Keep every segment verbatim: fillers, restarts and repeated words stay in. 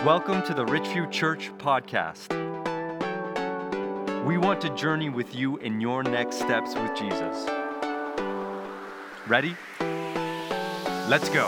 Welcome to the Richview Church podcast. We want to journey with you in your next steps with Jesus. Ready? Let's go.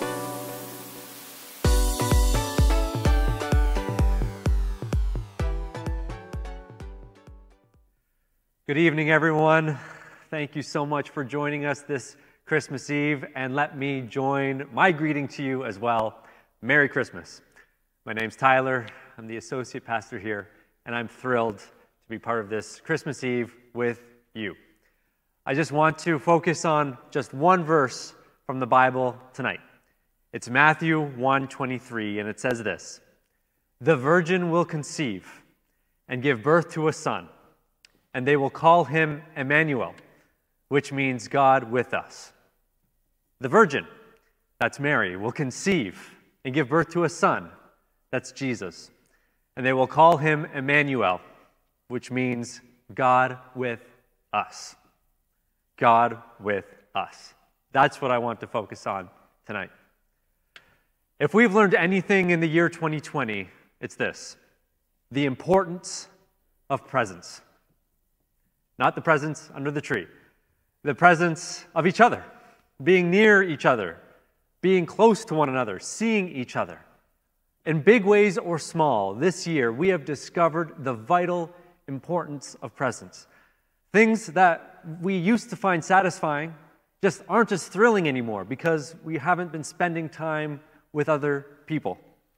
Good evening, everyone. Thank you so much for joining us this Christmas Eve, and let me join my greeting to you as well. Merry Christmas. My name's Tyler. I'm the associate pastor here, and I'm thrilled to be part of this Christmas Eve with you. I just want to focus on just one verse from the Bible tonight. It's Matthew one twenty-three, and it says this: "The virgin will conceive and give birth to a son, and they will call him Emmanuel," which means God with us. The virgin, that's Mary, will conceive and give birth to a son, that's Jesus. And they will call him Emmanuel, which means God with us. God with us. That's what I want to focus on tonight. If we've learned anything in the year twenty twenty, it's this: the importance of presents. Not the presents under the tree. The presence of each other, being near each other, being close to one another, seeing each other. In big ways or small, this year we have discovered the vital importance of presents. Things that we used to find satisfying just aren't as thrilling anymore because we haven't been spending time with other people.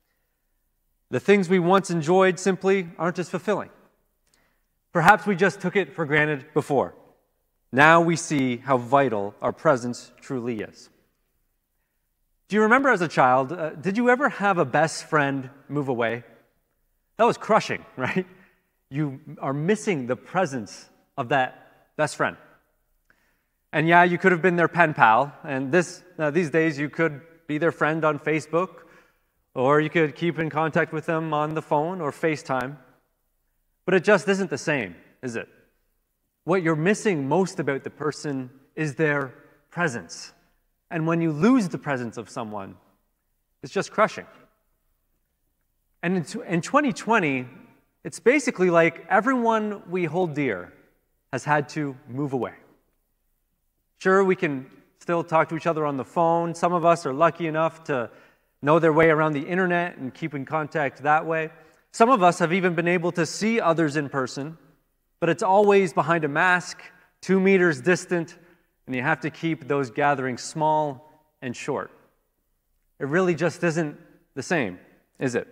The things we once enjoyed simply aren't as fulfilling. Perhaps we just took it for granted before. Now we see how vital our presence truly is. Do you remember as a child, uh, did you ever have a best friend move away? That was crushing, right? You are missing the presence of that best friend. And yeah, you could have been their pen pal, and this uh, these days you could be their friend on Facebook, or you could keep in contact with them on the phone or FaceTime. But it just isn't the same, is it? What you're missing most about the person is their presence. And when you lose the presence of someone, it's just crushing. And in twenty twenty, it's basically like everyone we hold dear has had to move away. Sure, we can still talk to each other on the phone. Some of us are lucky enough to know their way around the internet and keep in contact that way. Some of us have even been able to see others in person, but it's always behind a mask, two meters distant, and you have to keep those gatherings small and short. It really just isn't the same, is it?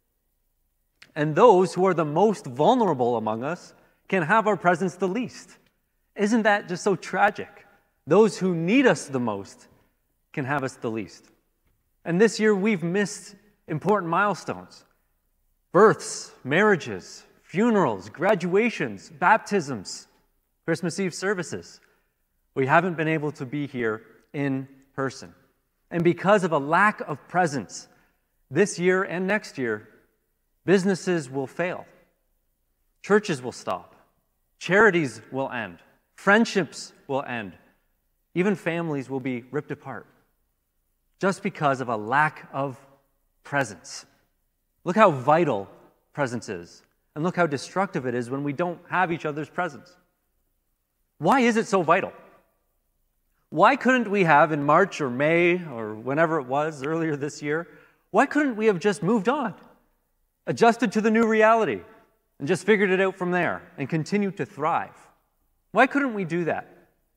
And those who are the most vulnerable among us can have our presence the least. Isn't that just so tragic? Those who need us the most can have us the least. And this year we've missed important milestones. Births, marriages, funerals, graduations, baptisms, Christmas Eve services. We haven't been able to be here in person. And because of a lack of presence, this year and next year, businesses will fail. Churches will stop. Charities will end. Friendships will end. Even families will be ripped apart. Just because of a lack of presence. Look how vital presence is. And look how destructive it is when we don't have each other's presence. Why is it so vital? Why couldn't we have in March or May or whenever it was earlier this year, why couldn't we have just moved on, adjusted to the new reality, and just figured it out from there and continued to thrive? Why couldn't we do that?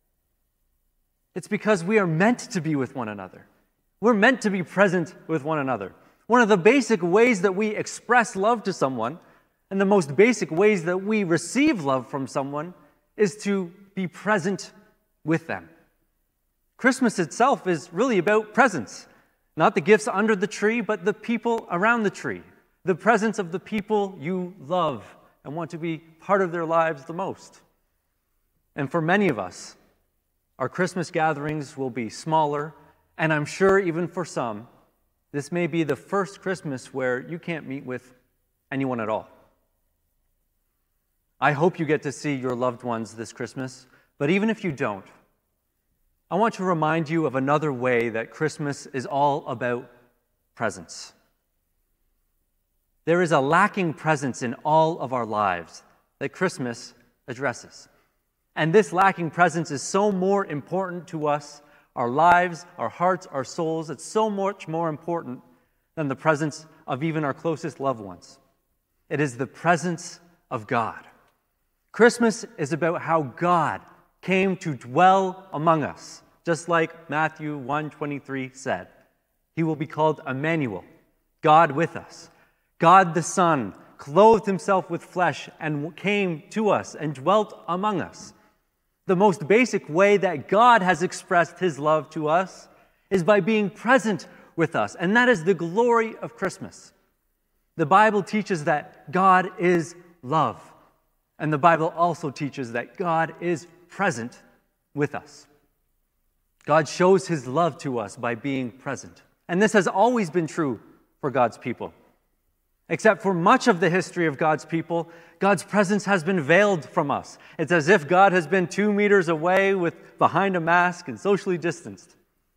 It's because we are meant to be with one another. We're meant to be present with one another. One of the basic ways that we express love to someone, and the most basic ways that we receive love from someone, is to be present with them. Christmas itself is really about presence. Not the gifts under the tree, but the people around the tree. The presence of the people you love and want to be part of their lives the most. And for many of us, our Christmas gatherings will be smaller, and I'm sure even for some, this may be the first Christmas where you can't meet with anyone at all. I hope you get to see your loved ones this Christmas, but even if you don't, I want to remind you of another way that Christmas is all about presence. there is a lacking presence in all of our lives that Christmas addresses. And this lacking presence is so more important to us, our lives, our hearts, our souls. It's so much more important than the presence of even our closest loved ones. It is the presence of God. Christmas is about how God came to dwell among us, just like Matthew one twenty-three said. He will be called Emmanuel, God with us. God the Son clothed himself with flesh and came to us and dwelt among us. The most basic way that God has expressed his love to us is by being present with us, and that is the glory of Christmas. The Bible teaches that God is love, and the Bible also teaches that God is present with us. God shows his love to us by being present, and this has always been true for God's people. Except for much of the history of God's people, God's presence has been veiled from us. It's as if God has been two meters away with behind a mask and socially distanced.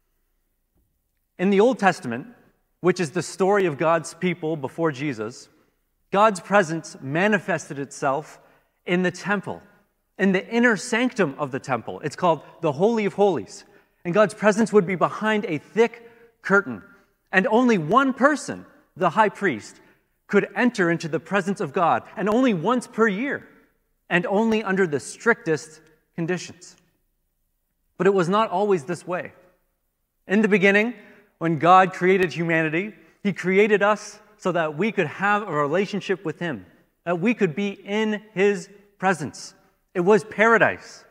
In the Old Testament, which is the story of God's people before Jesus, God's presence manifested itself in the temple, in the inner sanctum of the temple. It's called the Holy of Holies. And God's presence would be behind a thick curtain. And only one person, the high priest, could enter into the presence of God, and only once per year, and only under the strictest conditions. But it was not always this way. In the beginning, when God created humanity, he created us so that we could have a relationship with him, that we could be in his presence. It was paradise.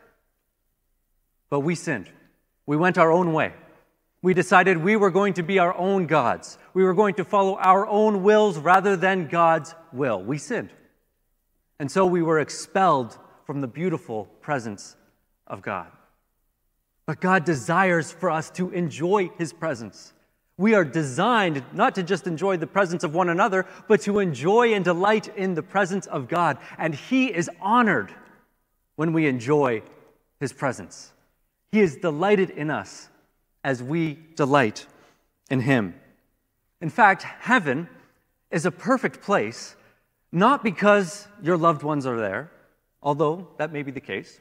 But we sinned. We went our own way. We decided we were going to be our own gods. We were going to follow our own wills rather than God's will. We sinned. And so we were expelled from the beautiful presence of God. But God desires for us to enjoy his presence. We are designed not to just enjoy the presence of one another, but to enjoy and delight in the presence of God. And he is honored when we enjoy his presence. He is delighted in us as we delight in him. In fact, heaven is a perfect place, not because your loved ones are there, although that may be the case,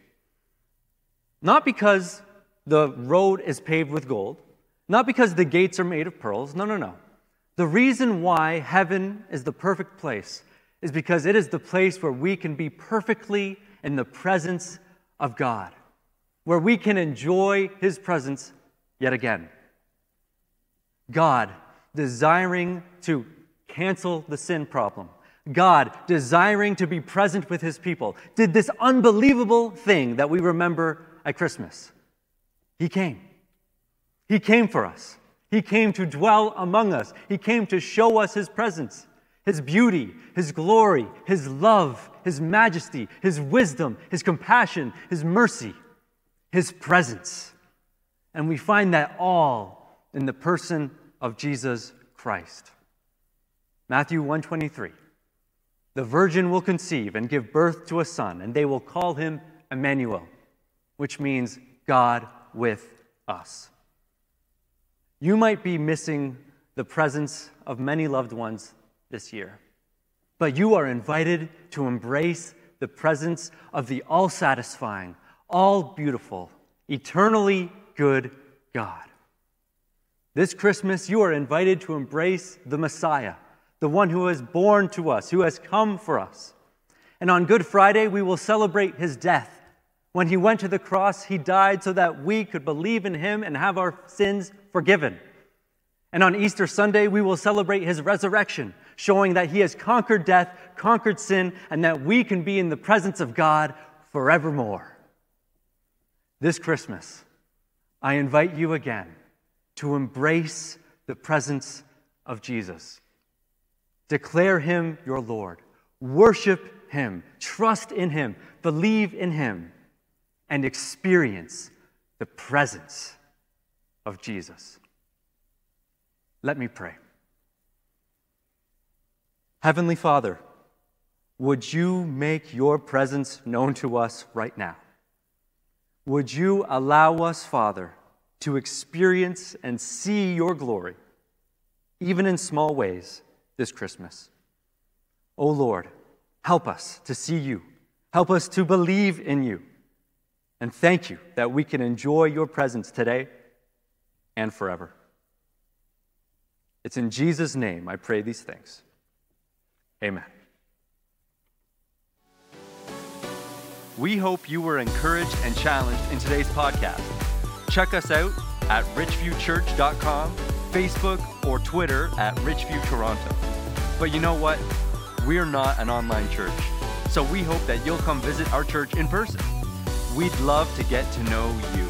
not because the road is paved with gold, not because the gates are made of pearls. No, no, no. The reason why heaven is the perfect place is because it is the place where we can be perfectly in the presence of God, where we can enjoy his presence yet again. God desiring to cancel the sin problem, God desiring to be present with his people, did this unbelievable thing that we remember at Christmas. He came. He came for us. He came to dwell among us. He came to show us his presence, his beauty, his glory, his love, his majesty, his wisdom, his compassion, his mercy, his presence. And we find that all in the person of Jesus Christ. Matthew one twenty-three. The virgin will conceive and give birth to a son, and they will call him Emmanuel, which means God with us. You might be missing the presence of many loved ones this year, but you are invited to embrace the presence of the all-satisfying, all-beautiful, eternally good God. This Christmas, you are invited to embrace the Messiah, the one who is born to us, who has come for us. And on Good Friday, we will celebrate his death. When he went to the cross, he died so that we could believe in him and have our sins forgiven. And on Easter Sunday, we will celebrate his resurrection, showing that he has conquered death, conquered sin, and that we can be in the presence of God forevermore. This Christmas, I invite you again to embrace the presence of Jesus. Declare him your Lord. Worship him. Trust in him. Believe in him. And experience the presence of Jesus. Let me pray. Heavenly Father, would you make your presence known to us right now? Would you allow us, Father, to experience and see your glory, even in small ways, this Christmas? O Lord, help us to see you. Help us to believe in you. And thank you that we can enjoy your presence today and forever. It's in Jesus' name I pray these things. Amen. We hope you were encouraged and challenged in today's podcast. Check us out at richview church dot com, Facebook, or Twitter at richview toronto. But you know what? We're not an online church, so we hope that you'll come visit our church in person. We'd love to get to know you.